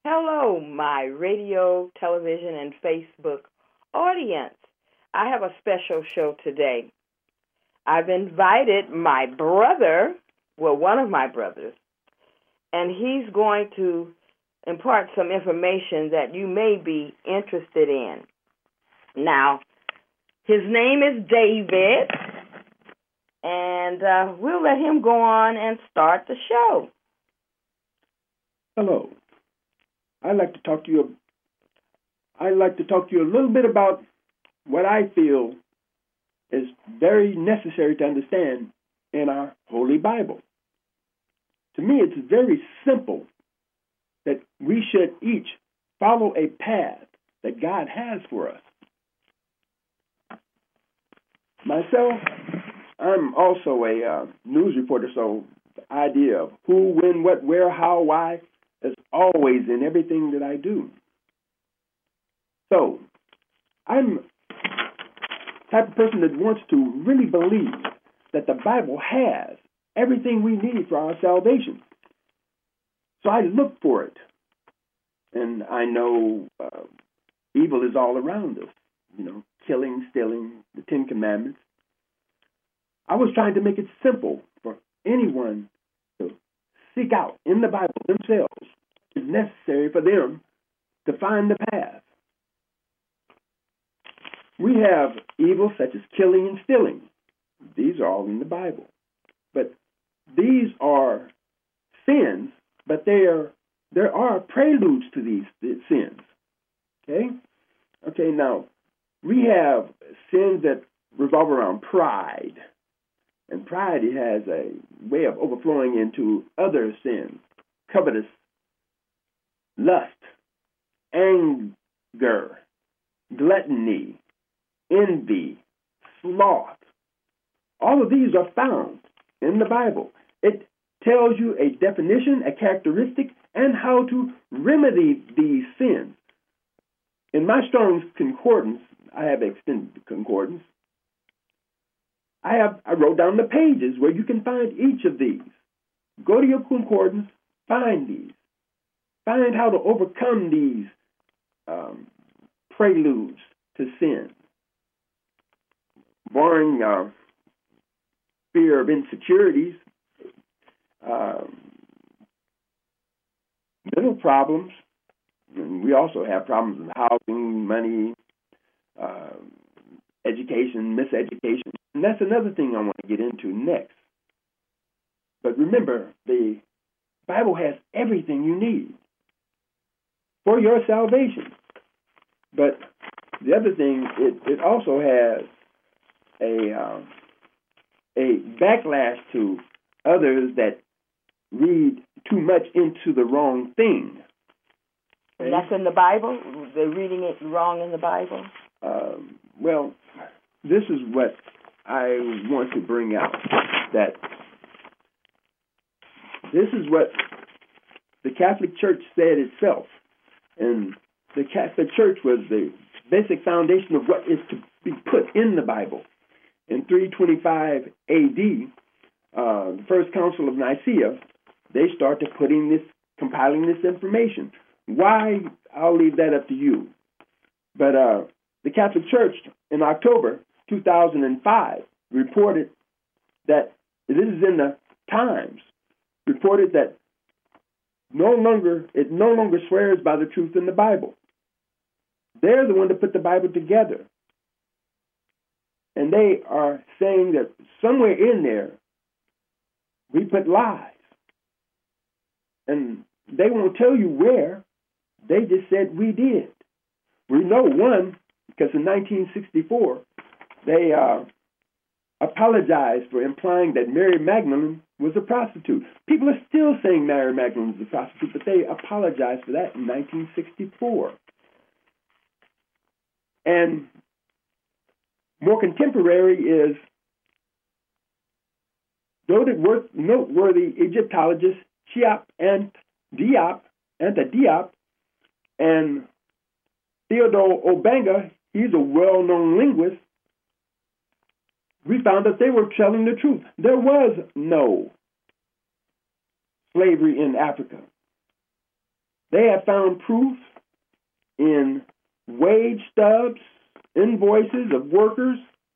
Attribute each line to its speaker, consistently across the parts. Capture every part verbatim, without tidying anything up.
Speaker 1: Hello, my radio, television, and Facebook audience. I have a special show today. I've invited my brother, well, one of my brothers, and he's going to impart some information that you may be interested in. Now, his name is David, and uh, we'll let him go on and start the show.
Speaker 2: Hello. I'd like to talk to you. I'd like to talk to you a little bit about what I feel is very necessary to understand in our Holy Bible. To me, it's very simple that we should each follow a path that God has for us. Myself, I'm also a uh, news reporter, so the idea of who, when, what, where, how, why is always in everything that I do. So, I'm the type of person that wants to really believe that the Bible has everything we need for our salvation. So I look for it. And I know uh, evil is all around us. You know, killing, stealing, the Ten Commandments. I was trying to make it simple for anyone to seek out in the Bible themselves. It's necessary for them to find the path. We have evil such as killing and stealing. These are all in the Bible. But these are sins, but they are, there are preludes to these, these sins. Okay? Okay, now, we have sins that revolve around pride. And pride has a way of overflowing into other sins. Covetous, lust, anger, gluttony, envy, sloth. All of these are found in the Bible. It tells you a definition, a characteristic, and how to remedy these sins. In my Strong's Concordance, I have extended concordance. I have I wrote down the pages where you can find each of these. Go to your concordance, find these. Find how to overcome these um, preludes to sin. Barring uh, fear of insecurities, uh, mental problems. And we also have problems with housing, money, uh, education, miseducation. And that's another thing I want to get into next. But remember, the Bible has everything you need for your salvation. But the other thing, it, it also has a um, a backlash to others that read too much into the wrong thing. Okay?
Speaker 1: And that's in the Bible? They're reading it wrong in the Bible?
Speaker 2: Um, well, this is what I want to bring out, that this is what the Catholic Church said itself. And the Catholic Church was the basic foundation of what is to be put in the Bible. In three twenty-five A D, uh, the First Council of Nicaea, they started putting this, compiling this information. Why? I'll leave that up to you. But uh, the Catholic Church in October two thousand five reported that, this is in the Times, reported that no longer it no longer swears by the truth in the Bible. They're the one that put the Bible together. And they are saying that somewhere in there, we put lies. And they won't tell you where. They just said we did. We know one, because in nineteen sixty-four, they uh, apologized for implying that Mary Magdalene was a prostitute. People are still saying Mary Magdalene was a prostitute, but they apologized for that in nineteen sixty-four. And more contemporary is noteworthy Egyptologist Cheap and Diop, Anta Diop, and Theodore Obanga, he's a well-known linguist. We found that they were telling the truth. There was no slavery in Africa. They have found proof in wage stubs, invoices of workers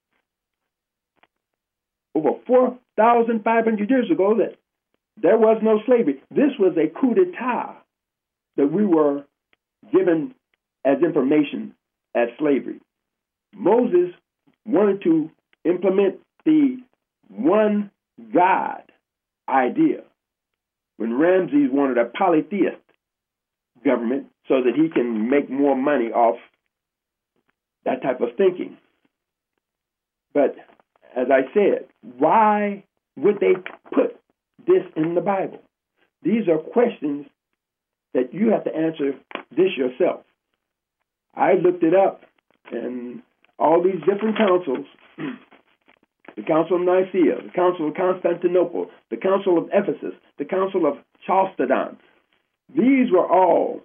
Speaker 2: over four thousand five hundred years ago that there was no slavery. This was a coup d'etat that we were given as information as slavery. Moses wanted to implement the one God idea when Ramses wanted a polytheist government so that he can make more money off that type of thinking. But as I said, why would they put this in the Bible? These are questions that you have to answer this yourself. I looked it up, and all these different councils, the Council of Nicaea, the Council of Constantinople, the Council of Ephesus, the Council of Chalcedon, these were all,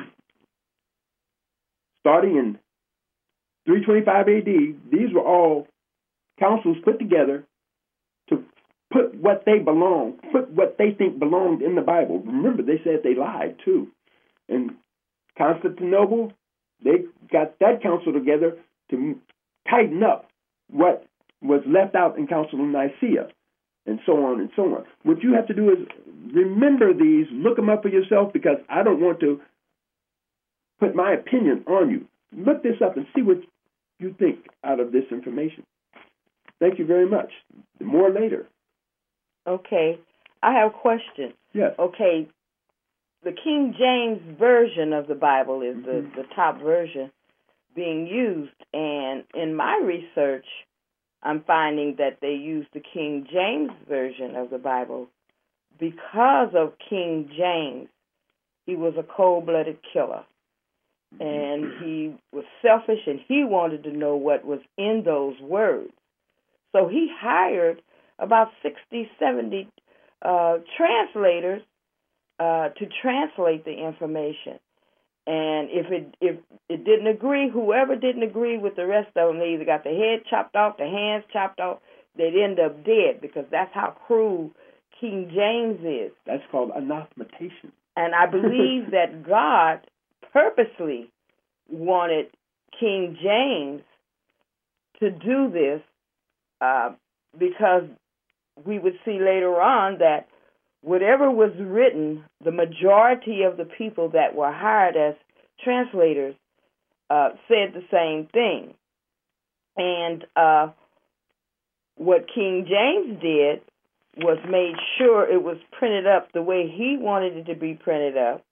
Speaker 2: starting in three twenty-five A D, these were all councils put together to put what they belong, put what they think belonged in the Bible. Remember, they said they lied too. In Constantinople, they got that council together to tighten up what was left out in Council of Nicaea, and so on and so on. What you have to do is remember these, look them up for yourself, because I don't want to put my opinion on you. Look this up and see what you think out of this information. Thank you very much. More later.
Speaker 1: Okay. I have a question.
Speaker 2: Yes.
Speaker 1: Okay. The King James Version of the Bible is the,
Speaker 2: Mm-hmm.
Speaker 1: the top version being used. And in my research, I'm finding that they use the King James Version of the Bible because of King James. He was a cold-blooded killer. And he was selfish, and he wanted to know what was in those words. So he hired about sixty, seventy uh, translators uh, to translate the information. And if it if it didn't agree, whoever didn't agree with the rest of them, they either got the head chopped off, the hands chopped off, they'd end up dead, because that's how cruel King James is.
Speaker 2: That's called anathematization.
Speaker 1: And I believe that God purposely wanted King James to do this uh, because we would see later on that whatever was written, the majority of the people that were hired as translators uh, said the same thing. And uh, what King James did was made sure it was printed up the way he wanted it to be printed up,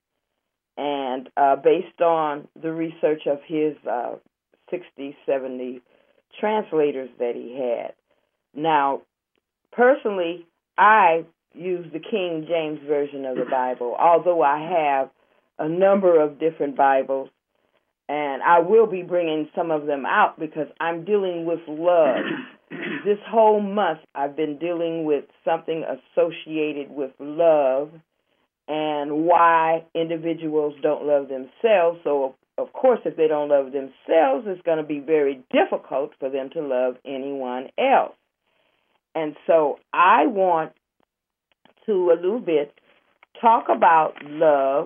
Speaker 1: and uh, based on the research of his uh, sixty, seventy translators that he had. Now, personally, I use the King James Version of the Bible, although I have a number of different Bibles, and I will be bringing some of them out because I'm dealing with love. This whole month, I've been dealing with something associated with love and why individuals don't love themselves. So, of course, if they don't love themselves, it's going to be very difficult for them to love anyone else. And so I want to a little bit talk about love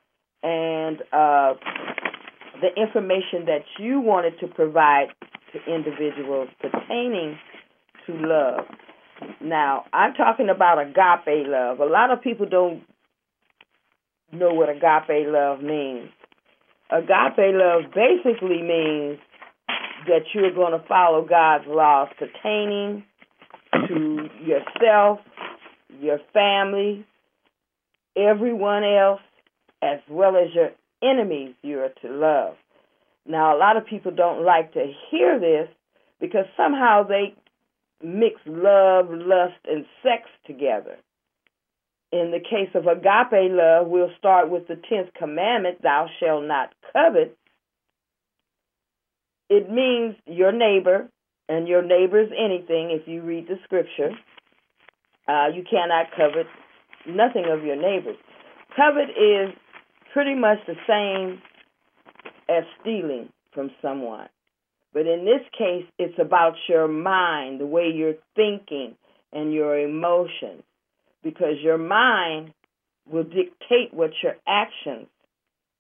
Speaker 1: and uh, the information that you wanted to provide to individuals pertaining to love. Now, I'm talking about agape love. A lot of people don't know what agape love means. Agape love basically means that you're going to follow God's laws pertaining to yourself, your family, everyone else, as well as your enemies you are to love. Now, a lot of people don't like to hear this because somehow they mix love, lust, and sex together. In the case of agape love, we'll start with the tenth commandment, thou shalt not covet. It means your neighbor, and your neighbor's anything if you read the scripture. Uh, you cannot covet nothing of your neighbor's. Covet is pretty much the same as stealing from someone. But in this case, it's about your mind, the way you're thinking, and your emotions. Because your mind will dictate what your actions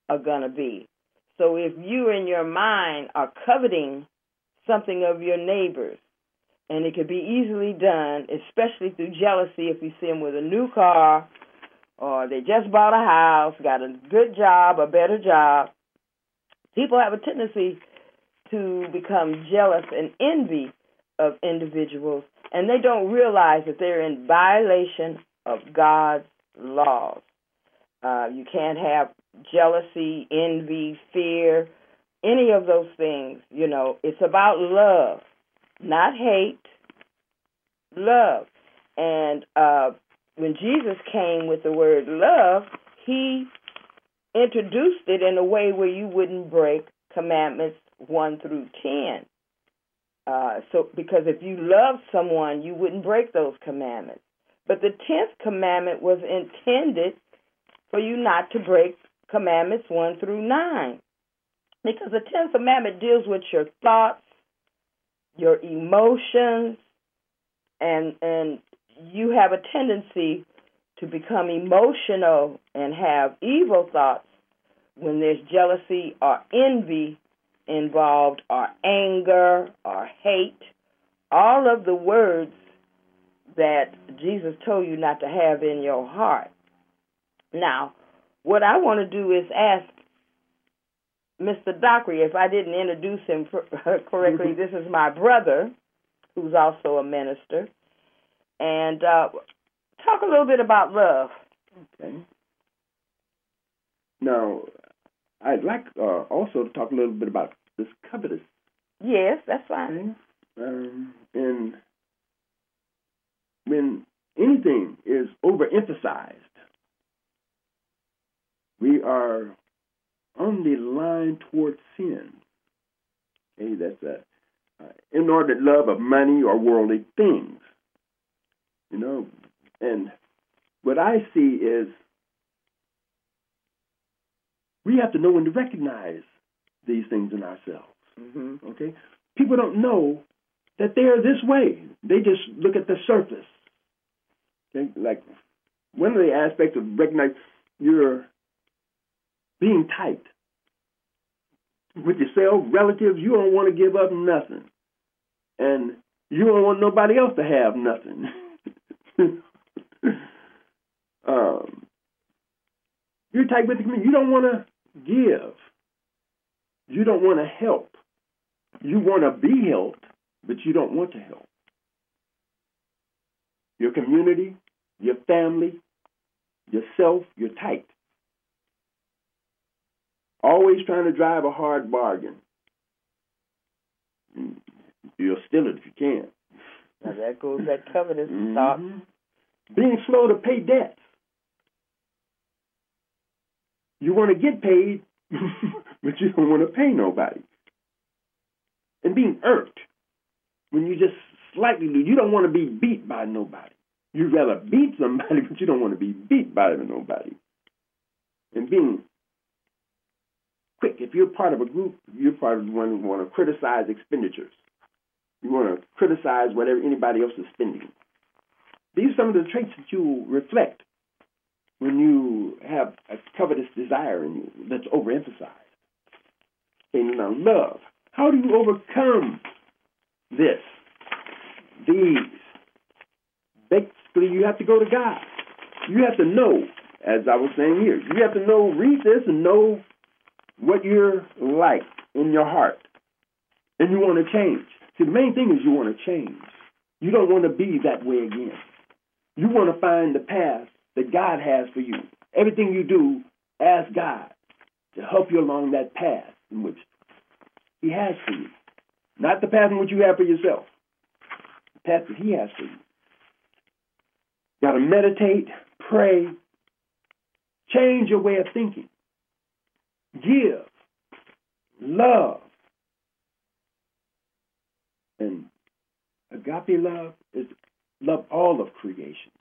Speaker 1: are going to be. So if you in your mind are coveting something of your neighbors, and it could be easily done, especially through jealousy if you see them with a new car or they just bought a house, got a good job, a better job. People have a tendency to become jealous and envy of individuals, and they don't realize that they're in violation of God's laws. Uh, you can't have jealousy, envy, fear, any of those things. You know, it's about love, not hate, love. And uh, when Jesus came with the word love, he introduced it in a way where you wouldn't break commandments one through ten. Uh, so, because if you love someone, you wouldn't break those commandments. But the tenth commandment was intended for you not to break commandments one through nine. Because the tenth commandment deals with your thoughts, your emotions, and and you have a tendency to become emotional and have evil thoughts when there's jealousy or envy involved, or anger or hate, all of the words that Jesus told you not to have in your heart. Now, what I want to do is ask Mister Dockery, if I didn't introduce him correctly, this is my brother, who's also a minister, and uh, talk a little bit about love.
Speaker 2: Okay. Now, I'd like uh, also to talk a little bit about this covetous.
Speaker 1: Yes, that's fine.
Speaker 2: Okay. Um, and when anything is overemphasized, we are on the line towards sin. Okay, that's a uh, inordinate love of money or worldly things. You know, and what I see is we have to know when to recognize these things in ourselves.
Speaker 1: Mm-hmm.
Speaker 2: Okay? People don't know that they are this way. They just look at the surface. Okay? Like, one of the aspects of recognizing you're being tight with yourself, relatives, you don't want to give up nothing. And you don't want nobody else to have nothing. um, you're tight with the community. You don't want to give. You don't want to help. You want to be helped, but you don't want to help. Your community, your family, yourself, you're tight. Always trying to drive a hard bargain. You'll steal it if you can.
Speaker 1: Now that goes that covetous
Speaker 2: mm-hmm.
Speaker 1: thought.
Speaker 2: Being slow to pay debts. You want to get paid, but you don't want to pay nobody. And being irked when you just slightly lose. You don't want to be beat by nobody. You'd rather beat somebody, but you don't want to be beat by nobody. And being quick. If you're part of a group, you're part of the one who want to criticize expenditures. You want to criticize whatever anybody else is spending. These are some of the traits that you reflect when you have a covetous desire in you that's overemphasized. And now, love. How do you overcome this? These. Basically, you have to go to God. You have to know, as I was saying here, you have to know, read this and know what you're like in your heart. And you want to change. See, the main thing is you want to change. You don't want to be that way again. You want to find the path that God has for you. Everything you do, ask God to help you along that path in which He has for you. Not the path in which you have for yourself. The path that He has for you. You got to meditate, pray, change your way of thinking. Give, love. And agape love is love all of creation.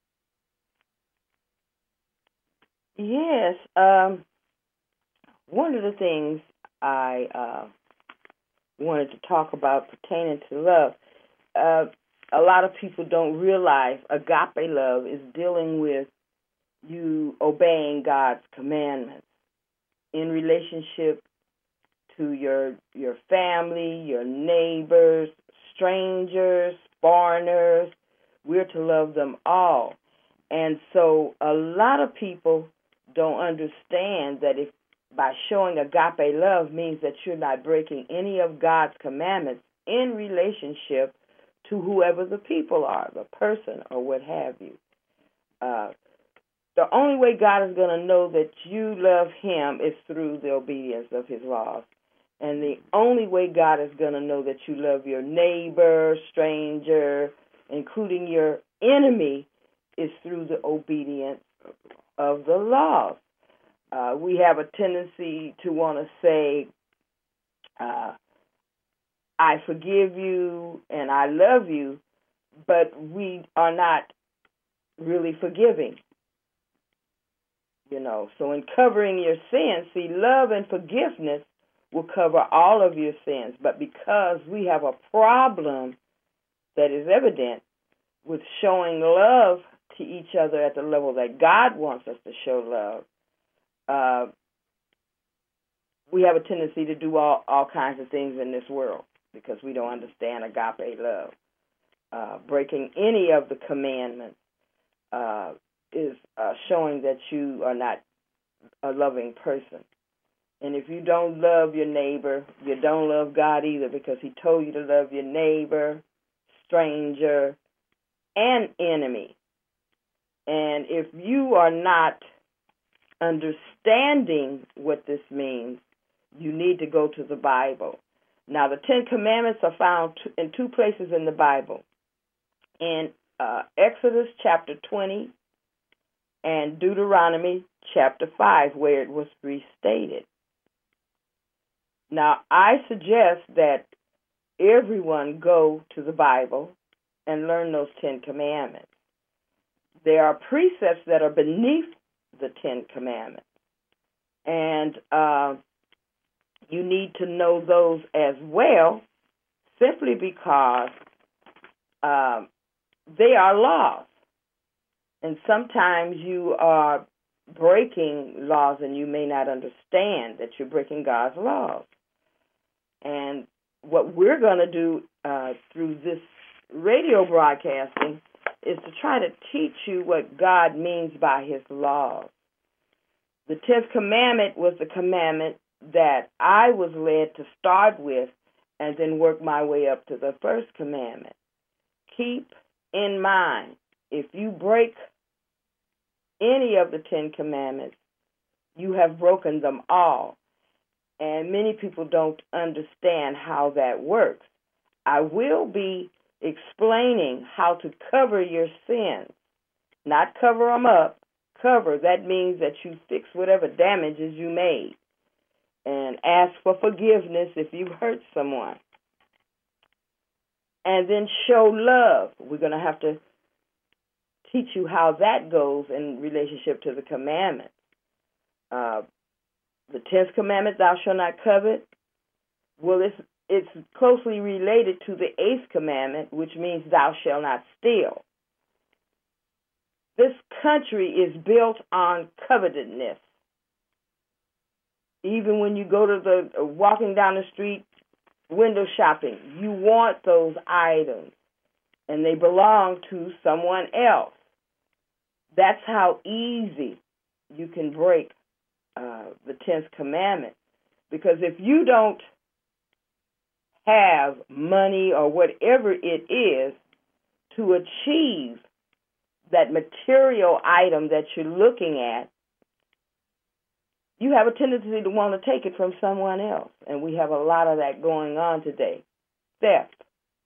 Speaker 1: Yes. Um, one of the things I uh, wanted to talk about pertaining to love, uh, a lot of people don't realize agape love is dealing with you obeying God's commandments. in relationship to your your family, your neighbors, strangers, foreigners. We're to love them all. And so a lot of people don't understand that if by showing agape love means that you're not breaking any of God's commandments in relationship to whoever the people are, the person or what have you. Uh, the only way God is going to know that you love him is through the obedience of his laws. And the only way God is going to know that you love your neighbor, stranger, including your enemy, is through the obedience of the laws. Uh, we have a tendency to want to say, uh, I forgive you and I love you, but we are not really forgiving. You know, so in covering your sins, see, love and forgiveness will cover all of your sins. But because we have a problem that is evident with showing love to each other at the level that God wants us to show love, uh, we have a tendency to do all, all kinds of things in this world because we don't understand agape love. Uh, breaking any of the commandments uh, is uh, showing that you are not a loving person. And if you don't love your neighbor, you don't love God either, because he told you to love your neighbor, stranger, and enemy. And if you are not understanding what this means, you need to go to the Bible. Now, the Ten Commandments are found in two places in the Bible. In uh, Exodus chapter twenty and Deuteronomy chapter five, where it was restated. Now, I suggest that everyone go to the Bible and learn those Ten Commandments. There are precepts that are beneath the Ten Commandments, and uh, you need to know those as well, simply because um, they are laws. And sometimes you are breaking laws and you may not understand that you're breaking God's laws. And what we're going to do uh, through this radio broadcasting is to try to teach you what God means by his laws. The tenth commandment was the commandment that I was led to start with and then work my way up to the first commandment. Keep in mind, if you break any of the Ten Commandments, you have broken them all. And many people don't understand how that works. I will be explaining how to cover your sins, not cover them up. Cover, that means that you fix whatever damages you made and ask for forgiveness if you've hurt someone. And then show love. We're going to have to teach you how that goes in relationship to the commandments. Uh, the tenth commandment, thou shalt not covet. Well, it's, it's closely related to the eighth commandment, which means thou shalt not steal. This country is built on covetousness. Even when you go to the, uh, walking down the street, window shopping, you want those items, and they belong to someone else. That's how easy you can break uh, the tenth commandment. Because if you don't have money or whatever it is to achieve that material item that you're looking at, you have a tendency to want to take it from someone else. And we have a lot of that going on today. Theft.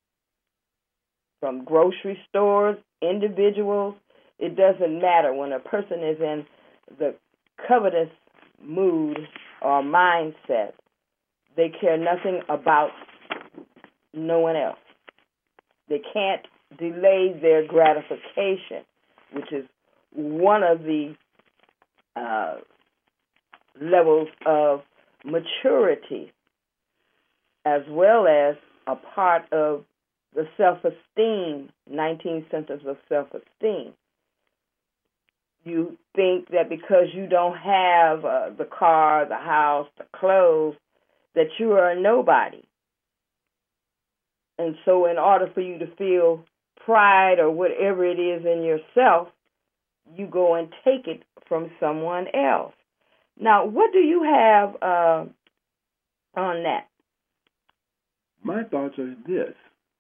Speaker 1: From grocery stores, individuals, it doesn't matter. When a person is in the covetous mood or mindset, they care nothing about no one else. They can't delay their gratification, which is one of the uh, levels of maturity, as well as a part of the self-esteem, nineteen centers of self-esteem. You think that because you don't have uh, the car, the house, the clothes, that you are a nobody. And so in order for you to feel pride or whatever it is in yourself, you go and take it from someone else. Now, what do you have uh, on that?
Speaker 2: My thoughts are this.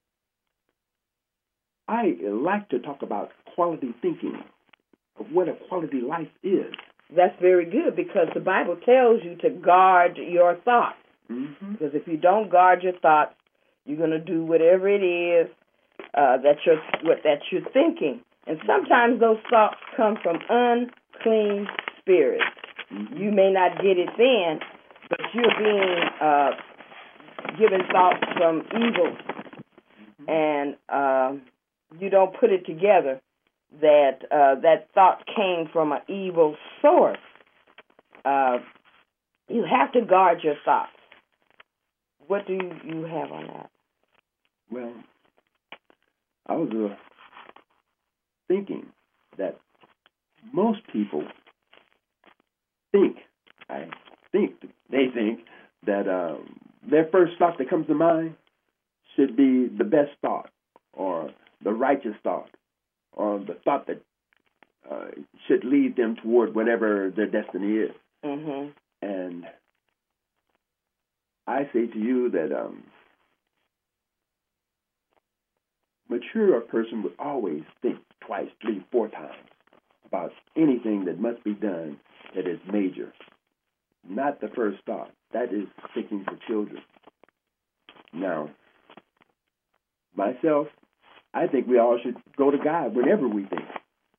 Speaker 2: I like to talk about quality thinking, of what a quality life is.
Speaker 1: That's very good, because the Bible tells you to guard your thoughts.
Speaker 2: Mm-hmm.
Speaker 1: Because if you don't guard your thoughts, you're going to do whatever it is uh, that you're what that you're thinking. And sometimes those thoughts come from unclean spirits. Mm-hmm. You may not get it then, but you're being uh, given thoughts from evil, mm-hmm. and uh, you don't put it together that uh, that thought came from an evil source. Uh, you have to guard your thoughts. What do you, you have on that?
Speaker 2: Well, I was uh, thinking that most people think, I think, they think that um, their first thought that comes to mind should be the best thought, or the righteous thought, or the thought that uh, should lead them toward whatever their destiny is.
Speaker 1: Mm-hmm.
Speaker 2: And I say to you that um, mature person would always think twice, three, four times about anything that must be done that is major. Not the first thought. That is thinking for children. Now, myself, I think we all should go to God whenever we think.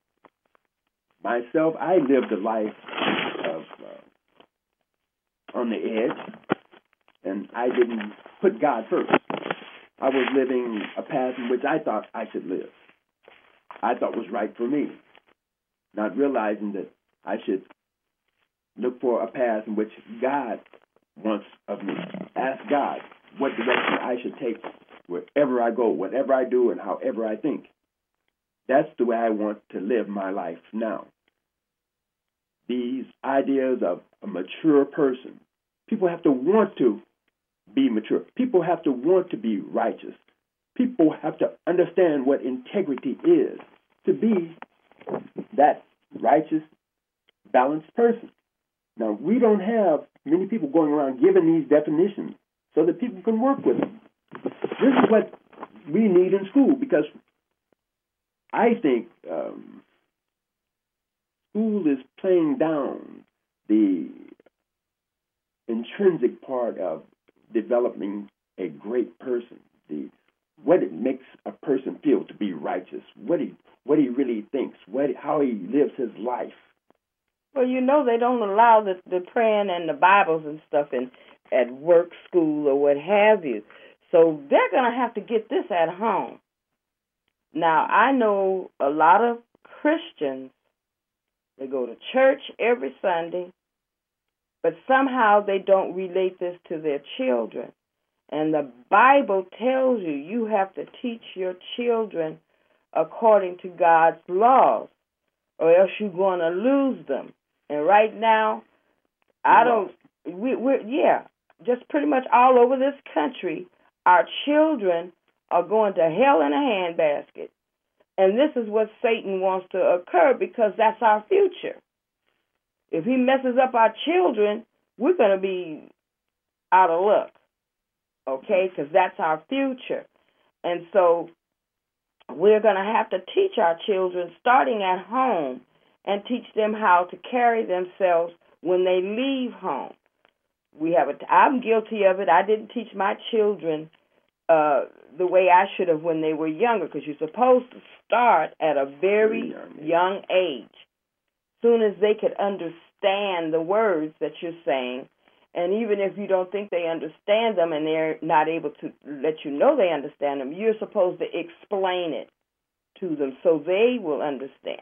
Speaker 2: Myself, I lived a life of uh, on the edge, and I didn't put God first. I was living a path in which I thought I should live. I thought was right for me, not realizing that I should look for a path in which God wants of me. Ask God what direction I should take wherever I go, whatever I do, and however I think. That's the way I want to live my life now. These ideas of a mature person, people have to want to be mature. People have to want to be righteous. People have to understand what integrity is, to be that righteous, balanced person. Now, we don't have many people going around giving these definitions so that people can work with them. This is what we need in school, because I think um, school is playing down the intrinsic part of developing a great person, the what it makes a person feel to be righteous, what he what he really thinks, what how he lives his life.
Speaker 1: Well, you know, they don't allow the, the praying and the Bibles and stuff in at work, school, or what have you. So they're going to have to get this at home. Now, I know a lot of Christians, they go to church every Sunday, but somehow they don't relate this to their children. And the Bible tells you you have to teach your children according to God's laws, or else you're going to lose them. And right now, I don't, we, we're, yeah, just pretty much all over this country, our children are going to hell in a handbasket. And this is what Satan wants to occur, because that's our future. If he messes up our children, we're going to be out of luck, okay, because that's our future. And so we're going to have to teach our children, starting at home, and teach them how to carry themselves when they leave home. We have a, I'm guilty of it. I didn't teach my children uh, the way I should have when they were younger, because you're supposed to start at a very young age, soon as they could understand the words that you're saying. And even if you don't think they understand them and they're not able to let you know they understand them, you're supposed to explain it to them so they will understand.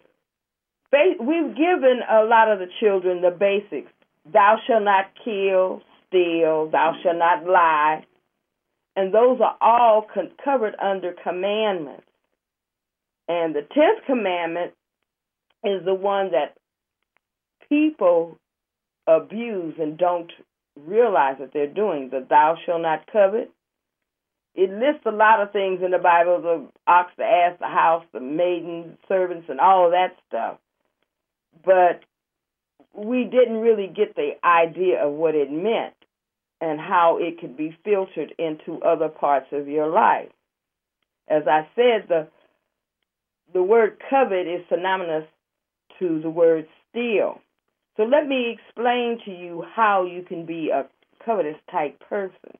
Speaker 1: We've given a lot of the children the basics. Thou shalt not kill, steal, thou shalt not lie. And those are all con- covered under commandments. And the tenth commandment is the one that people abuse and don't realize that they're doing. The thou shalt not covet. It lists a lot of things in the Bible, the ox, the ass, the house, the maiden, servants, and all of that stuff. But we didn't really get the idea of what it meant and how it could be filtered into other parts of your life. As I said, the the word covet is synonymous to the word steal. So let me explain to you how you can be a covetous type person.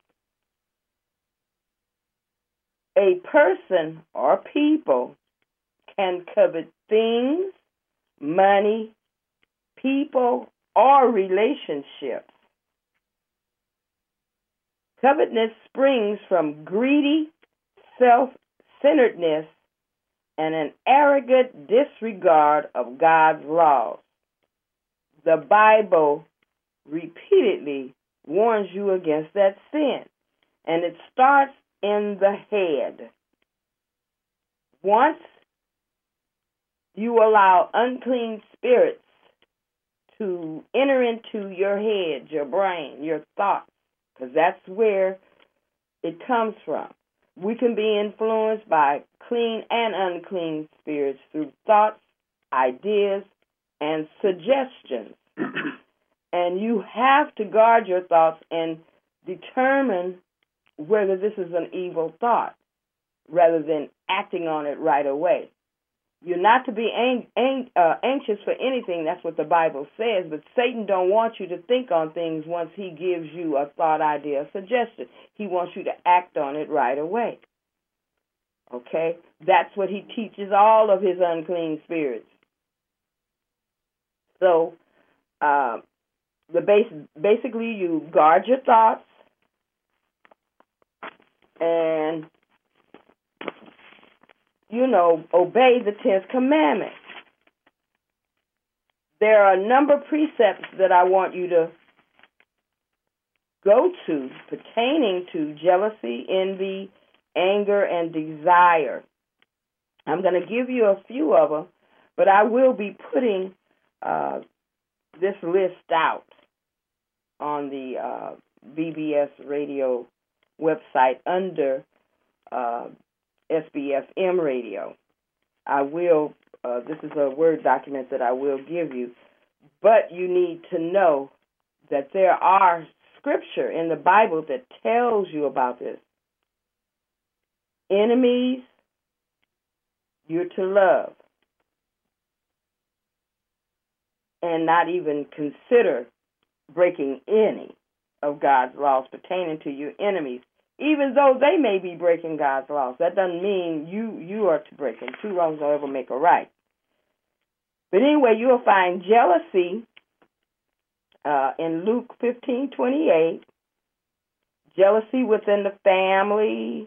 Speaker 1: A person or people can covet things, money, people, or relationships. Covetousness springs from greedy self-centeredness and an arrogant disregard of God's laws. The Bible repeatedly warns you against that sin, and it starts in the head. Once you allow unclean spirits to enter into your head, your brain, your thoughts, because that's where it comes from. We can be influenced by clean and unclean spirits through thoughts, ideas, and suggestions. And you have to guard your thoughts and determine whether this is an evil thought rather than acting on it right away. You're not to be ang- ang- uh, anxious for anything. That's what the Bible says. But Satan don't want you to think on things once he gives you a thought, idea, suggestion. He wants you to act on it right away. Okay? That's what he teaches all of his unclean spirits. So, uh, the base, basically, you guard your thoughts and, you know, obey the tenth commandment. There are a number of precepts that I want you to go to pertaining to jealousy, envy, anger, and desire. I'm going to give you a few of them, but I will be putting uh, this list out on the uh, B B S radio website under uh, S B F M radio. I will, uh, this is a Word document that I will give you, but you need to know that there are scripture in the Bible that tells you about this. Enemies, you're to love and not even consider breaking any of God's laws pertaining to your enemies, even though they may be breaking God's laws. That doesn't mean you, you are to break them. Two wrongs don't ever make a right. But anyway, you'll find jealousy uh, in Luke fifteen twenty-eight, jealousy within the family,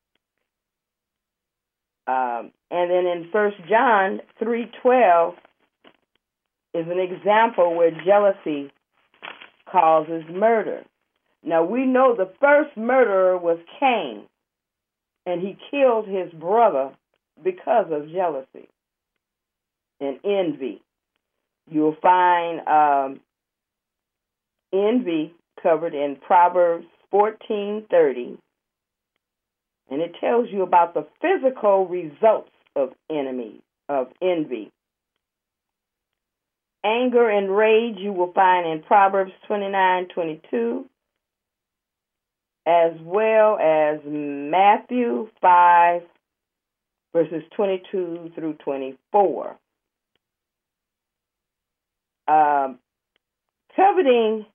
Speaker 1: um, and then in First John three twelve is an example where jealousy causes murder. Now, we know the first murderer was Cain, and he killed his brother because of jealousy and envy. You'll find um, envy covered in Proverbs fourteen thirty, and it tells you about the physical results of enemy, of envy. Anger and rage you will find in Proverbs twenty-nine twenty-two, as well as Matthew five, verses twenty-two through twenty-four. Um, coveting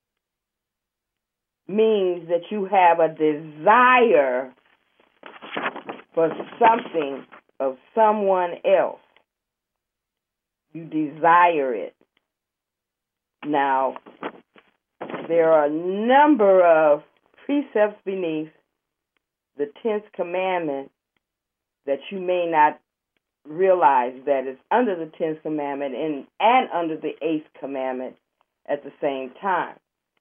Speaker 1: means that you have a desire for something of someone else. You desire it. Now, there are a number of precepts beneath the tenth commandment that you may not realize that is under the tenth commandment and, and under the eighth commandment at the same time.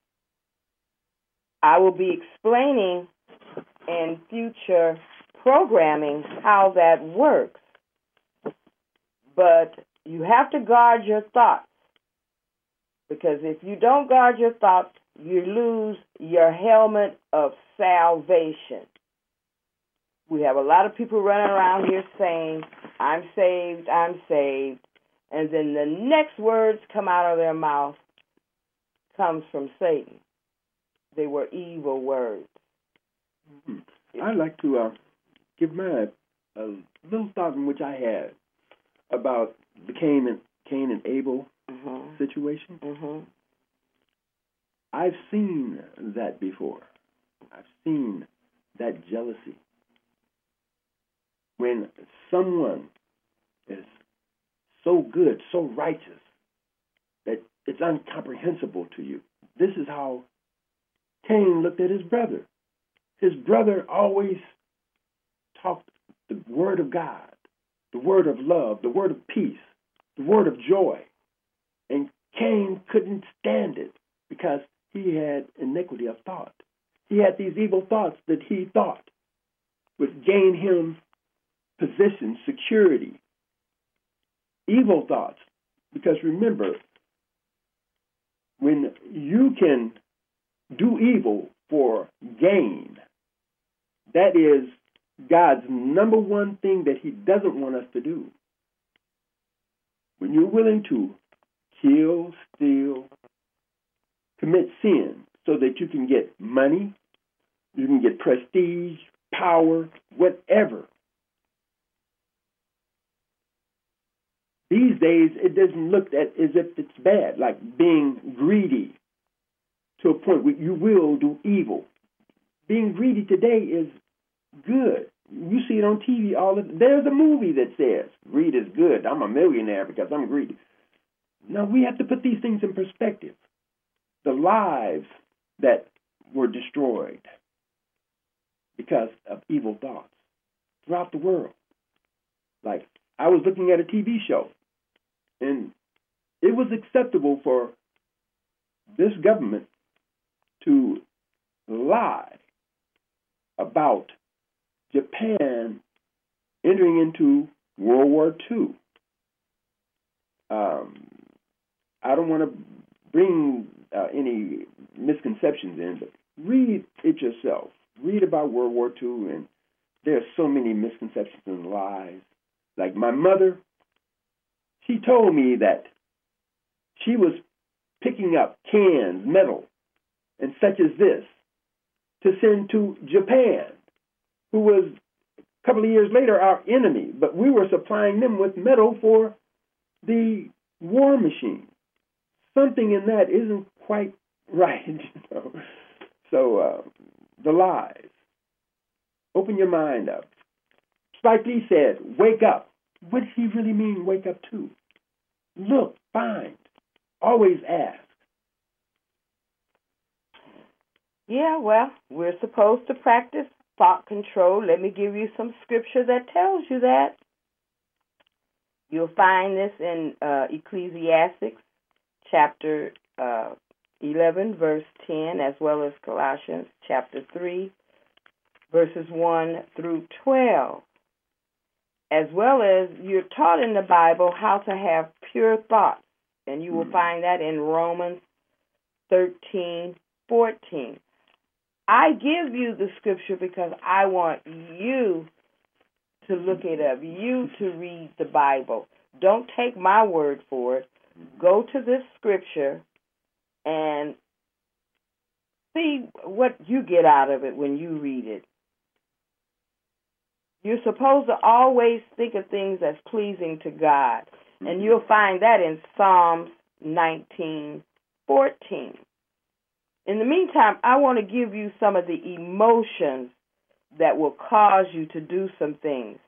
Speaker 1: I will be explaining in future programming how that works. But you have to guard your thoughts, because if you don't guard your thoughts, you lose your helmet of salvation. We have a lot of people running around here saying, I'm saved, I'm saved, and then the next words come out of their mouth comes from Satan. They were evil words.
Speaker 2: Mm-hmm. I'd like to uh, give my a little thought in which I had about the Cain and, Cain and Abel mm-hmm. situation.
Speaker 1: Mm-hmm.
Speaker 2: I've seen that before. I've seen that jealousy. When someone is so good, so righteous, that it's incomprehensible to you. This is how Cain looked at his brother. His brother always talked the word of God, the word of love, the word of peace, the word of joy. And Cain couldn't stand it because he had iniquity of thought. He had these evil thoughts that he thought would gain him position, security, evil thoughts. Because remember, when you can do evil for gain, that is God's number one thing that he doesn't want us to do. When you're willing to kill, steal, commit sin so that you can get money, you can get prestige, power, whatever. These days, it doesn't look at as if it's bad, like being greedy to a point where you will do evil. Being greedy today is good. You see it on T V all the time. There's a movie that says, greed is good. I'm a millionaire because I'm greedy. Now, we have to put these things in perspective. The lives that were destroyed because of evil thoughts throughout the world. Like, I was looking at a T V show, and it was acceptable for this government to lie about Japan entering into World War Two. Um, I don't want to bring uh, any misconceptions in, but read it yourself. Read about World War Two, and there are so many misconceptions and lies. Like my mother, she told me that she was picking up cans, metal, and such as this to send to Japan, who was a couple of years later our enemy, but we were supplying them with metal for the war machine. Something in that isn't quite right, you know. So uh, the lies. Open your mind up. Spike Lee said, wake up. What does he really mean, wake up to? Look, find. Always ask.
Speaker 1: Yeah, well, we're supposed to practice thought control. Let me give you some scripture that tells you that. You'll find this in uh, Ecclesiastes chapter uh, eleven, verse ten, as well as Colossians chapter three, verses one through twelve. As well as you're taught in the Bible how to have pure thoughts. And you will find that in Romans thirteen, fourteen. I give you the scripture because I want you to look it up, you to read the Bible. Don't take my word for it. Go to this scripture and see what you get out of it when you read it. You're supposed to always think of things as pleasing to God. And you'll find that in Psalms nineteen, fourteen. In the meantime, I want to give you some of the emotions that will cause you to do some things.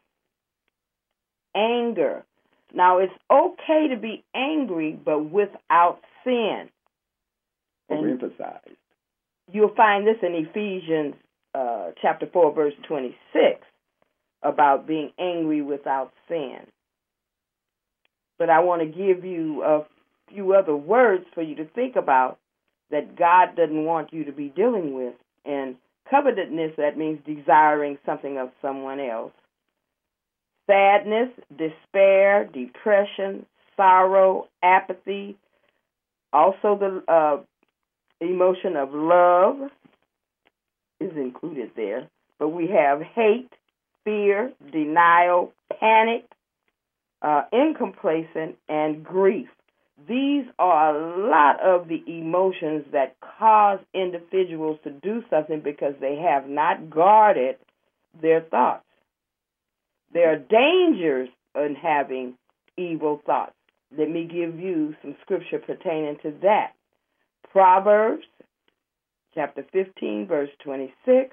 Speaker 1: Anger. Now, it's okay to be angry, but without sin.
Speaker 2: Overemphasized.
Speaker 1: You'll find this in Ephesians uh, chapter four, verse twenty-six, about being angry without sin. But I want to give you a few other words for you to think about that God doesn't want you to be dealing with. And covetousness, that means desiring something of someone else. Sadness, despair, depression, sorrow, apathy, also the uh, emotion of love is included there. But we have hate, fear, denial, panic, uh, incomplacent, and grief. These are a lot of the emotions that cause individuals to do something because they have not guarded their thoughts. There are dangers in having evil thoughts. Let me give you some scripture pertaining to that. Proverbs chapter fifteen, verse twenty-six.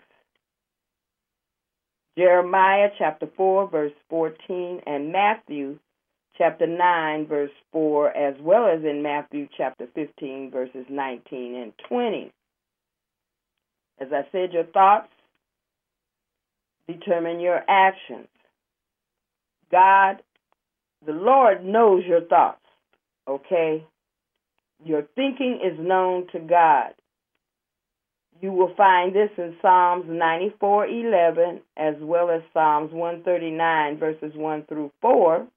Speaker 1: Jeremiah chapter four, verse fourteen, and Matthew chapter nine, verse four, as well as in Matthew chapter fifteen, verses nineteen and twenty. As I said, your thoughts determine your actions. God, the Lord knows your thoughts, okay? Your thinking is known to God. You will find this in Psalms ninety-four eleven, as well as Psalms one thirty-nine, verses one through four,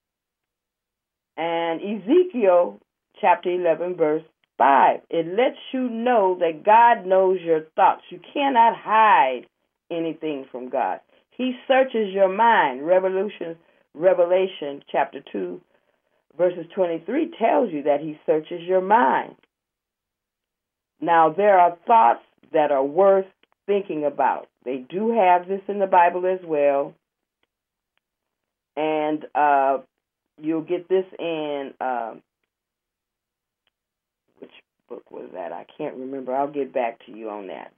Speaker 1: and Ezekiel chapter eleven, verse five. It lets you know that God knows your thoughts. You cannot hide anything from God. He searches your mind. Revelation, Revelation chapter two, verses twenty-three tells you that he searches your mind. Now, there are thoughts that are worth thinking about. They do have this in the Bible as well. And uh, you'll get this in, uh, which book was that? I can't remember. I'll get back to you on that.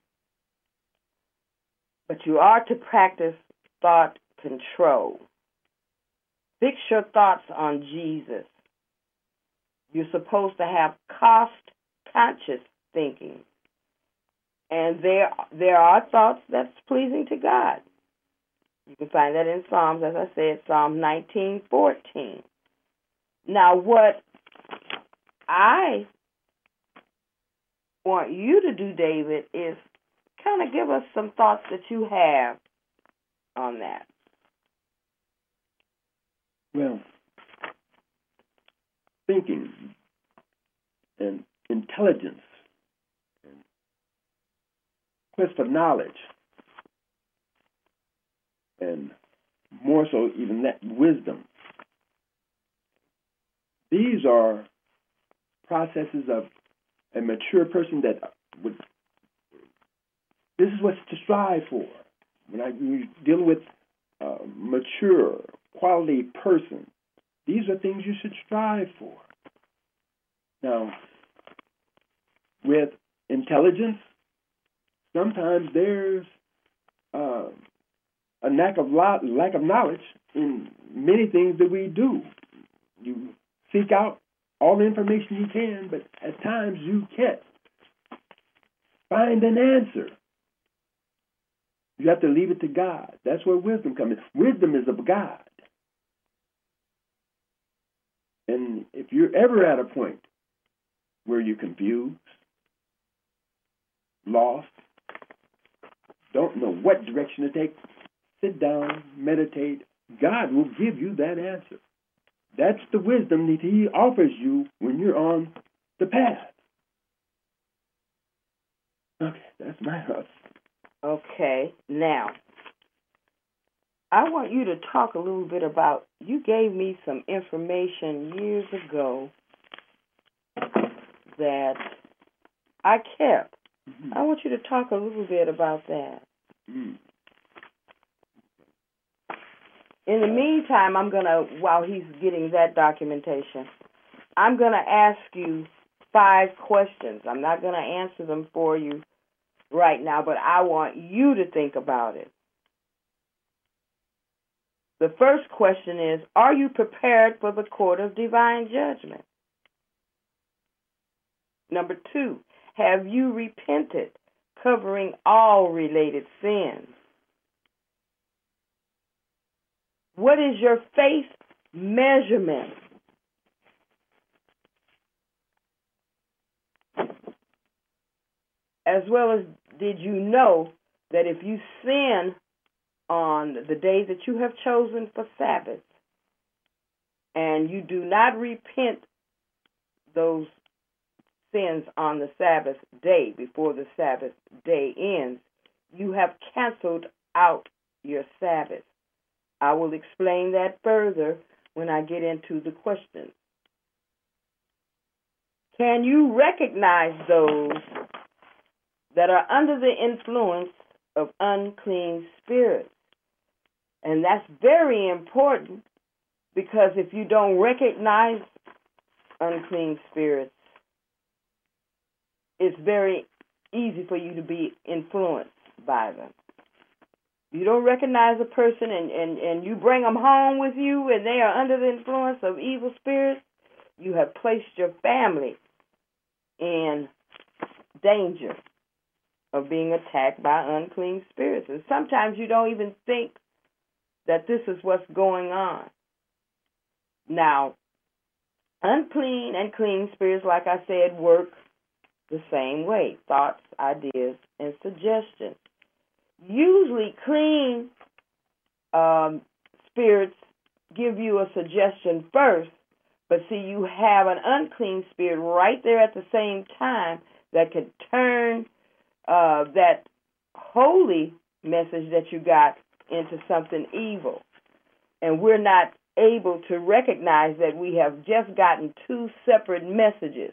Speaker 1: But you are to practice thought control. Fix your thoughts on Jesus. You're supposed to have cost-conscious thinking. And there, there are thoughts that's pleasing to God. You can find that in Psalms, as I said, Psalm nineteen fourteen. Now, what I want you to do, David, is kind of give us some thoughts that you have on that.
Speaker 2: Well, thinking and intelligence and quest for knowledge, and more so even that wisdom. These are processes of a mature person that would, this is what's to strive for. When I you deal with a mature, quality person, these are things you should strive for. Now, with intelligence, sometimes there's uh, a lack of lo- lack of knowledge in many things that we do. You seek out all the information you can, but at times you can't find an answer. You have to leave it to God. That's where wisdom comes in. Wisdom is of God. And if you're ever at a point where you're confused, lost, don't know what direction to take, sit down, meditate. God will give you that answer. That's the wisdom that he offers you when you're on the path. Okay, that's my thoughts.
Speaker 1: Okay, now, I want you to talk a little bit about, you gave me some information years ago that I kept. Mm-hmm. I want you to talk a little bit about that. Mm-hmm. In the meantime, I'm going to, while he's getting that documentation, I'm going to ask you five questions. I'm not going to answer them for you right now, but I want you to think about it. The first question is, are you prepared for the court of divine judgment? Number two, have you repented, covering all related sins? What is your faith measurement? As well as, did you know that if you sin on the day that you have chosen for Sabbath, and you do not repent those sins on the Sabbath day before the Sabbath day ends, you have canceled out your Sabbath. I will explain that further when I get into the questions. Can you recognize those that are under the influence of unclean spirits? And that's very important, because if you don't recognize unclean spirits, it's very easy for you to be influenced by them. You don't recognize a person and, and, and you bring them home with you and they are under the influence of evil spirits, you have placed your family in danger of being attacked by unclean spirits. And sometimes you don't even think that this is what's going on. Now, unclean and clean spirits, like I said, work the same way. Thoughts, ideas, and suggestions. Usually clean um, spirits give you a suggestion first, but see, you have an unclean spirit right there at the same time that can turn uh, that holy message that you got into something evil. And we're not able to recognize that we have just gotten two separate messages.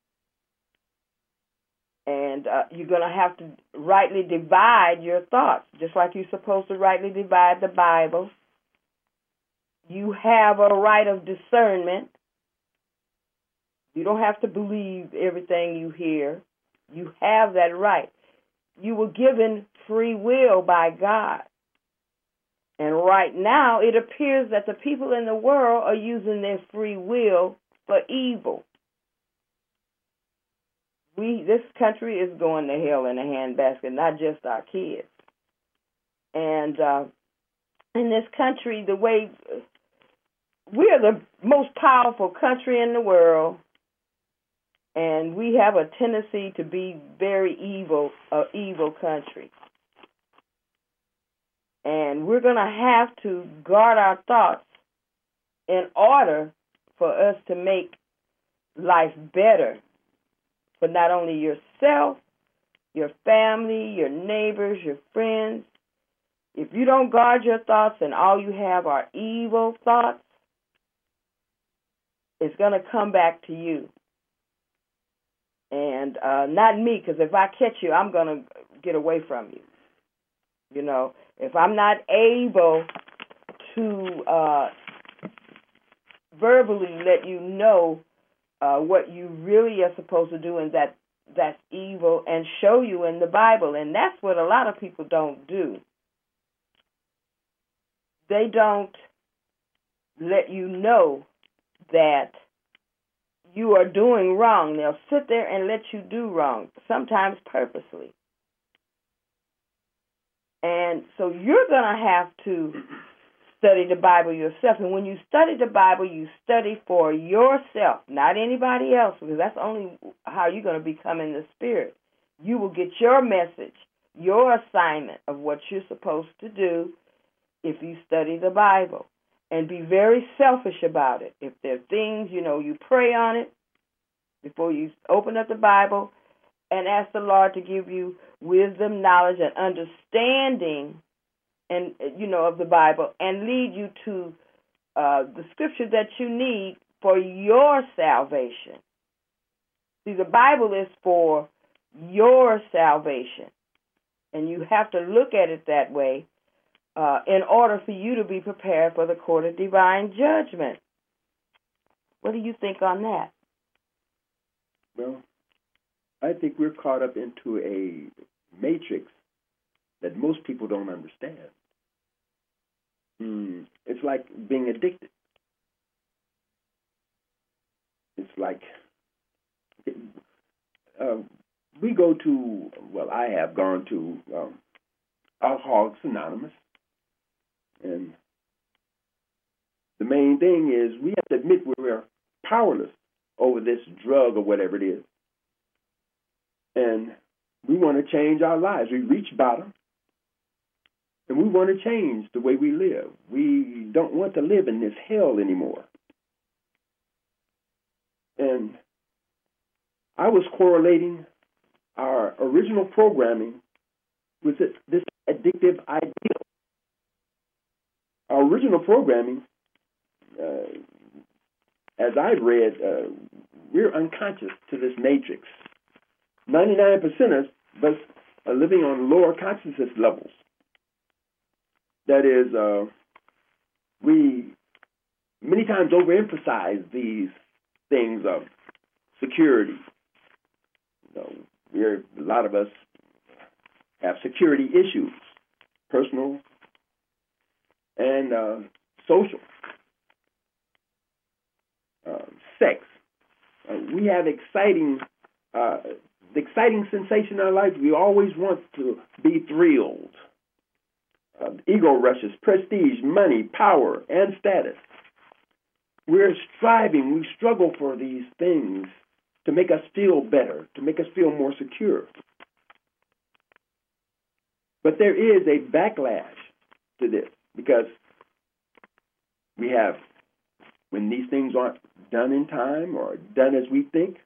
Speaker 1: And uh, you're going to have to rightly divide your thoughts, just like you're supposed to rightly divide the Bible. You have a right of discernment. You don't have to believe everything you hear. You have that right. You were given free will by God. And right now, it appears that the people in the world are using their free will for evil. We, this country is going to hell in a handbasket, not just our kids. And uh, in this country, the way we're the most powerful country in the world, and we have a tendency to be very evil, a evil country. And we're going to have to guard our thoughts in order for us to make life better for not only yourself, your family, your neighbors, your friends. If you don't guard your thoughts and all you have are evil thoughts, it's going to come back to you. And uh, not me, because if I catch you, I'm going to get away from you. You know, if I'm not able to uh, verbally let you know uh, what you really are supposed to do and that that's evil, and show you in the Bible, and that's what a lot of people don't do. They don't let you know that you are doing wrong. They'll sit there and let you do wrong, sometimes purposely. And so you're going to have to study the Bible yourself. And when you study the Bible, you study for yourself, not anybody else, because that's only how you're going to become in the Spirit. You will get your message, your assignment of what you're supposed to do if you study the Bible. And be very selfish about it. If there are things, you know, you pray on it before you open up the Bible and ask the Lord to give you wisdom, knowledge, and understanding, and you know, of the Bible, and lead you to uh, the scripture that you need for your salvation. See, the Bible is for your salvation, and you have to look at it that way uh, in order for you to be prepared for the court of divine judgment. What do you think on that?
Speaker 2: Well, I think we're caught up into a matrix that most people don't understand. Mm, it's like being addicted. It's like uh, we go to, well, I have gone to um, Alcoholics Anonymous, and the main thing is we have to admit we're powerless over this drug or whatever it is. And we want to change our lives. We reach bottom, and we want to change the way we live. We don't want to live in this hell anymore. And I was correlating our original programming with this, this addictive ideal. Our original programming, uh, as I've read, uh, we're unconscious to this matrix. ninety-nine percent of us are living on lower consciousness levels. That is, uh, we many times overemphasize these things of security. You know, we're, a lot of us have security issues, personal and uh, social. Uh, sex. Uh, we have exciting, uh, the exciting sensation in our life. We always want to be thrilled. Uh, ego rushes, prestige, money, power, and status. We're striving, we struggle for these things to make us feel better, to make us feel more secure. But there is a backlash to this because we have, when these things aren't done in time or done as we think,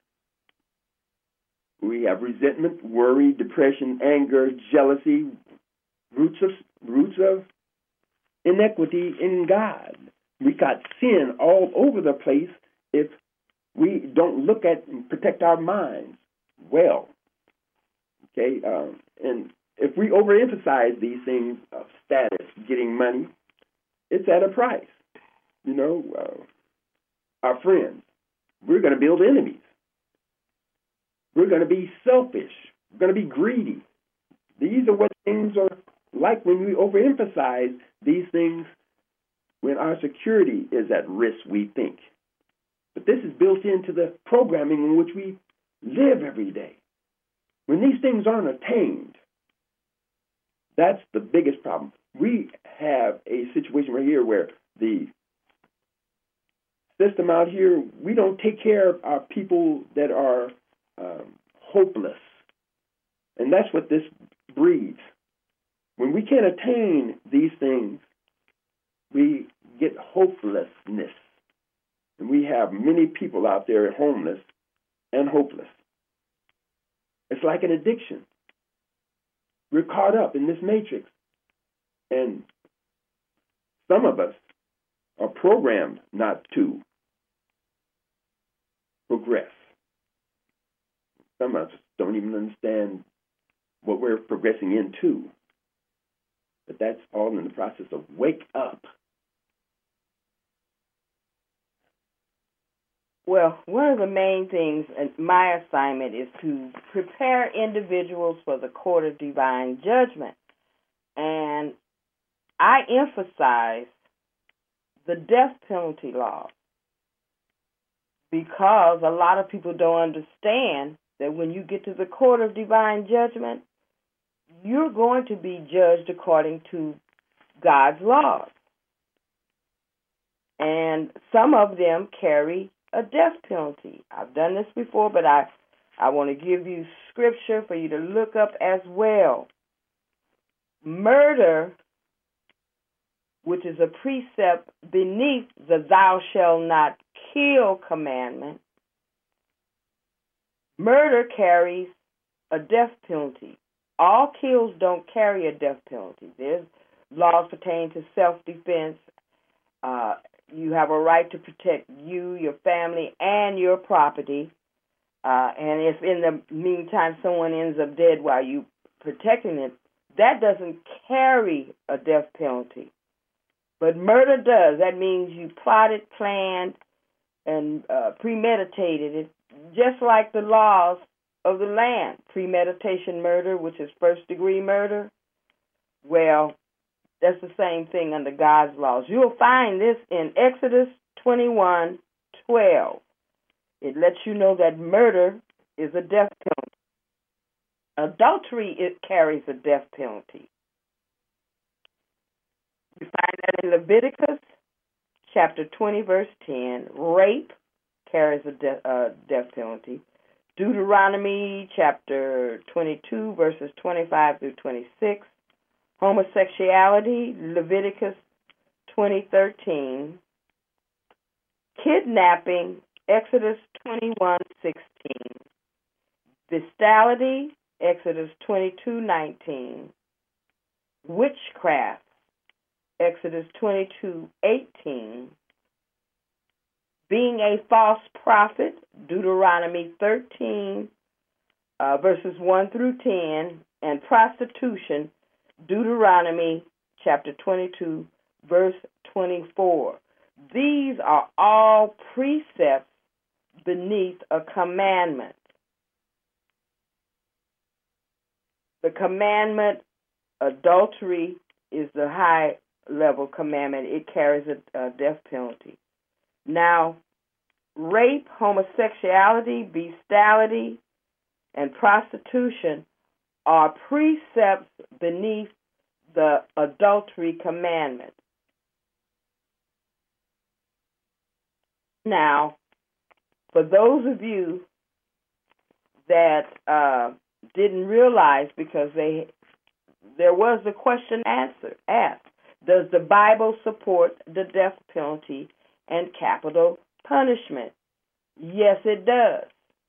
Speaker 2: we have resentment, worry, depression, anger, jealousy, roots of roots of inequity in God. We got sin all over the place if we don't look at and protect our minds well. Okay, um, and if we overemphasize these things of status, getting money, it's at a price. You know, uh, our friends, we're going to build enemies. We're going to be selfish. We're going to be greedy. These are what things are like when we overemphasize these things when our security is at risk, we think. But this is built into the programming in which we live every day. When these things aren't attained, that's the biggest problem. We have a situation right here where the system out here, we don't take care of our people that are um, hopeless. And that's what this breeds. When we can't attain these things, we get hopelessness. And we have many people out there homeless and hopeless. It's like an addiction. We're caught up in this matrix. And some of us are programmed not to progress. Some of us don't even understand what we're progressing into. But that's all in the process of wake up.
Speaker 1: Well, one of the main things, and my assignment is to prepare individuals for the court of divine judgment. And I emphasize the death penalty law because a lot of people don't understand that when you get to the court of divine judgment, you're going to be judged according to God's laws. And some of them carry a death penalty. I've done this before, but I, I want to give you scripture for you to look up as well. Murder, which is a precept beneath the thou shalt not kill commandment, murder carries a death penalty. All kills don't carry a death penalty. There's laws pertaining to self-defense. Uh, you have a right to protect you, your family, and your property. Uh, and if in the meantime someone ends up dead while you protecting it, that doesn't carry a death penalty. But murder does. That means you plotted, planned, and uh, premeditated it, just like the laws of the land. Premeditation murder, which is first-degree murder, well, that's the same thing under God's laws. You'll find this in Exodus twenty-one twelve. It lets you know that murder is a death penalty. Adultery, it carries a death penalty. You find that in Leviticus chapter twenty, verse ten. Rape carries a de- uh, death penalty. Deuteronomy chapter twenty-two, verses twenty-five through twenty-six. Homosexuality, Leviticus twenty thirteen. Kidnapping Exodus twenty-one sixteen. Bestiality, Exodus twenty-two nineteen. Witchcraft, Exodus twenty-two eighteen. Being a false prophet, Deuteronomy thirteen, uh, verses one through ten, and prostitution, Deuteronomy chapter twenty-two, verse twenty-four. These are all precepts beneath a commandment. The commandment, adultery, is the high-level commandment. It carries a, a death penalty. Now, rape, homosexuality, bestiality, and prostitution are precepts beneath the adultery commandment. Now, for those of you that uh, didn't realize, because they there was a question answered, asked, does the Bible support the death penalty and capital punishment? Yes, it does.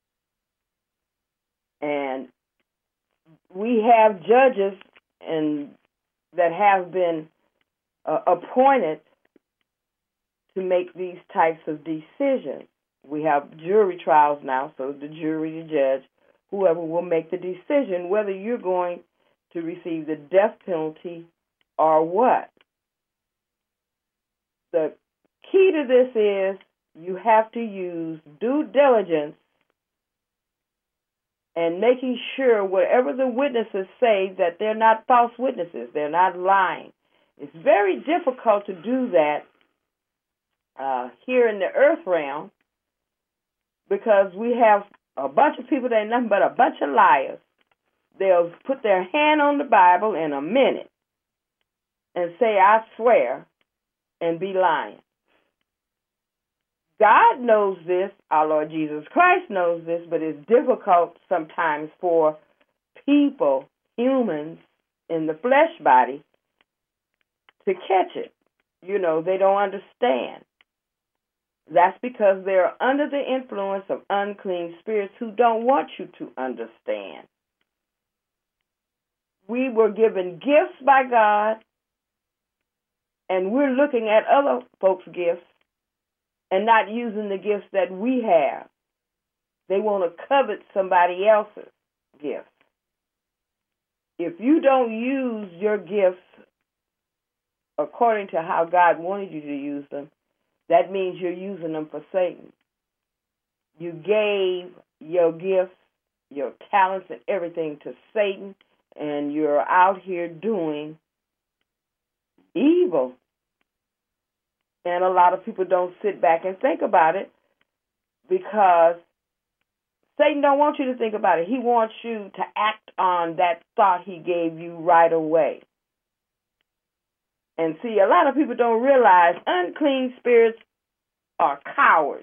Speaker 1: And we have judges and that have been uh, appointed to make these types of decisions. We have jury trials now, so the jury, the judge, whoever will make the decision whether you're going to receive the death penalty or what. The key to this is you have to use due diligence and making sure whatever the witnesses say that they're not false witnesses, they're not lying. It's very difficult to do that uh, here in the earth realm because we have a bunch of people that ain't nothing but a bunch of liars. They'll put their hand on the Bible in a minute and say, I swear, and be lying. God knows this, our Lord Jesus Christ knows this, but it's difficult sometimes for people, humans, in the flesh body to catch it. You know, they don't understand. That's because they're under the influence of unclean spirits who don't want you to understand. We were given gifts by God, and we're looking at other folks' gifts and not using the gifts that we have. They want to covet somebody else's gifts. If you don't use your gifts according to how God wanted you to use them, that means you're using them for Satan. You gave your gifts, your talents, and everything to Satan, and you're out here doing evil. And a lot of people don't sit back and think about it because Satan don't want you to think about it. He wants you to act on that thought he gave you right away. And see, a lot of people don't realize unclean spirits are cowards.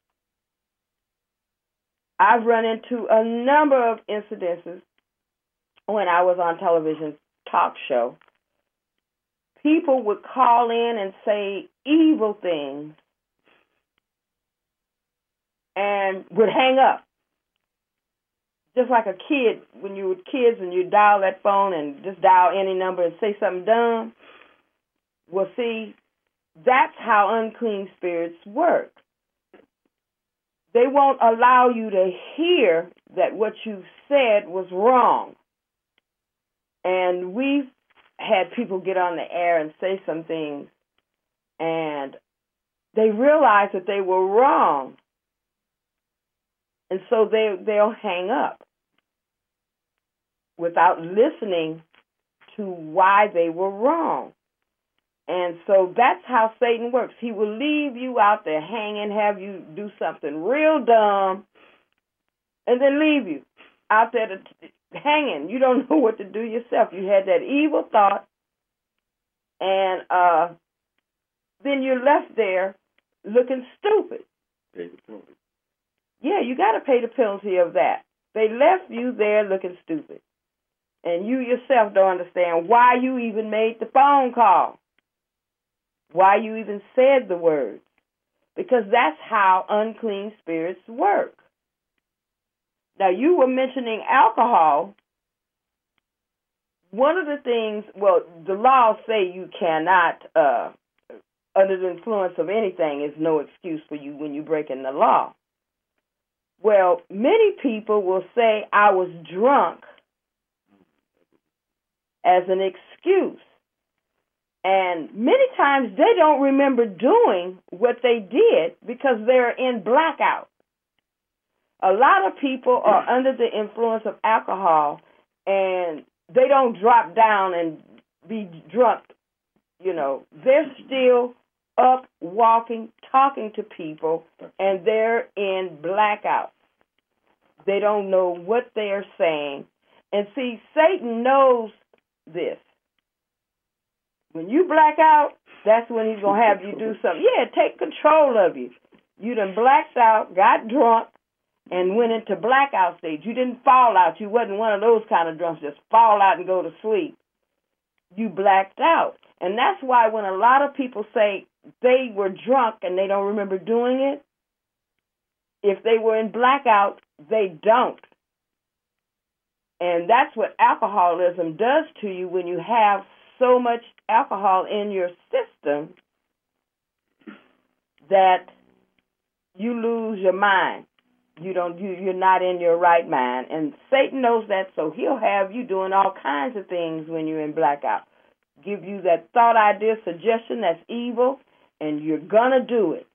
Speaker 1: I've run into a number of incidences when I was on television talk show. People would call in and say evil things and would hang up. Just like a kid, when you were kids and you dial that phone and just dial any number and say something dumb. Well, see, that's how unclean spirits work. They won't allow you to hear that what you said was wrong. And we've had people get on the air and say some things, and they realize that they were wrong. And so they, they'll hang up without listening to why they were wrong. And so that's how Satan works. He will leave you out there hanging, have you do something real dumb, and then leave you out there to, hanging. You don't know what to do yourself. You had that evil thought, and uh, then you're left there looking stupid.
Speaker 2: Pay the penalty.
Speaker 1: Yeah, you got to pay the penalty of that. They left you there looking stupid. And you yourself don't understand why you even made the phone call. Why you even said the words. because that's how unclean spirits work. Now, you were mentioning alcohol. One of the things, well, the laws say you cannot, uh, under the influence of anything, is no excuse for you when you're breaking the law. Well, many people will say, I was drunk, as an excuse. And many times they don't remember doing what they did because they're in blackout. A lot of people are under the influence of alcohol, and they don't drop down and be drunk. You know, they're still up, walking, talking to people, and they're in blackout. They don't know what they are saying. And see, Satan knows this. When you black out, that's when he's going to have you do something. Yeah, take control of you. You done blacked out, got drunk, and went into blackout stage. You didn't fall out. You wasn't one of those kind of drunks, just fall out and go to sleep. You blacked out. And that's why when a lot of people say they were drunk and they don't remember doing it, if they were in blackout, they don't. And that's what alcoholism does to you when you have so much alcohol in your system that you lose your mind. You don't. You, you're not in your right mind. And Satan knows that, so he'll have you doing all kinds of things when you're in blackout. Give you that thought, idea, suggestion that's evil, and you're going to do it.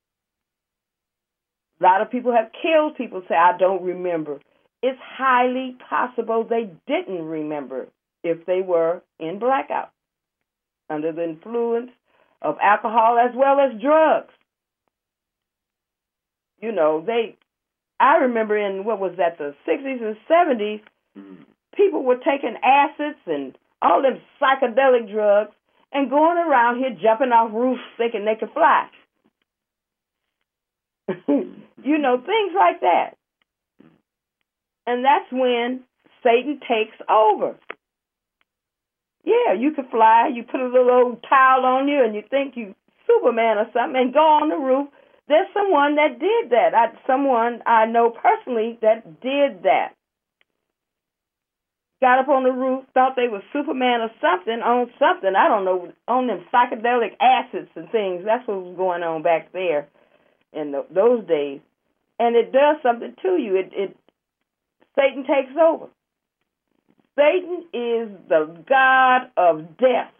Speaker 1: A lot of people have killed people, say, I don't remember. It's highly possible they didn't remember if they were in blackout, under the influence of alcohol as well as drugs. You know, they, I remember in, what was that, the sixties and seventies, mm-hmm. people were taking acids and all them psychedelic drugs and going around here jumping off roofs thinking they could fly. You know, things like that. And that's when Satan takes over. Yeah, you could fly. You put a little old towel on you and you think you Superman or something and go on the roof. There's someone that did that. I, someone I know personally that did that. Got up on the roof, thought they were Superman or something, on something, I don't know, on them psychedelic acids and things. That's what was going on back there in the, those days. And it does something to you. It, it Satan takes over. Satan is the god of death.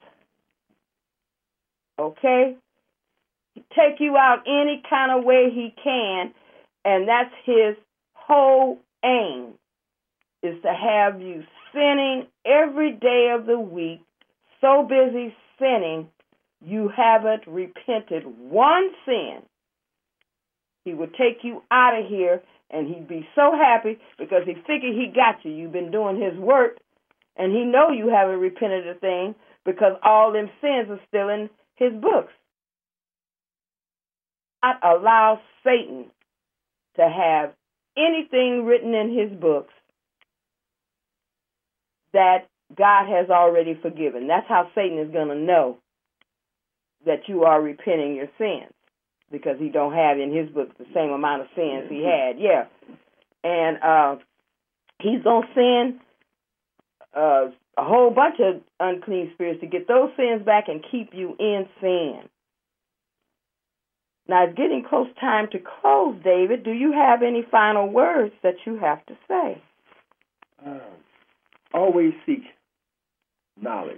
Speaker 1: Okay? He take you out any kind of way he can, and that's his whole aim, is to have you sinning every day of the week, so busy sinning, you haven't repented one sin. He would take you out of here, and he'd be so happy because he figured he got you. You've been doing his work, and he know you haven't repented a thing because all them sins are still in his books. Not allow Satan to have anything written in his books that God has already forgiven. That's how Satan is going to know that you are repenting your sins, because he don't have in his book the same amount of sins he had. Yeah. And uh, he's going to send uh, a whole bunch of unclean spirits to get those sins back and keep you in sin. Now, it's getting close time to close, David. Do you have any final words that you have to say?
Speaker 2: Uh, always seek knowledge.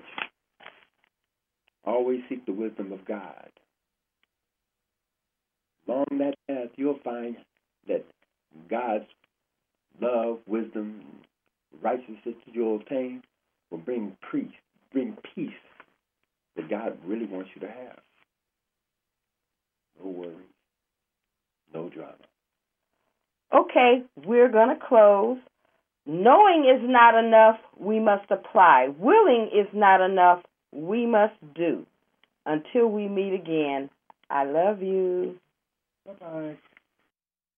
Speaker 2: Always seek the wisdom of God. Along that path, you'll find that God's love, wisdom, righteousness that you'll obtain will bring peace, bring peace that God really wants you to have. No worries, no drama.
Speaker 1: Okay, we're going to close. Knowing is not enough, we must apply. Willing is not enough, we must do. Until we meet again, I love you.
Speaker 2: Bye-bye.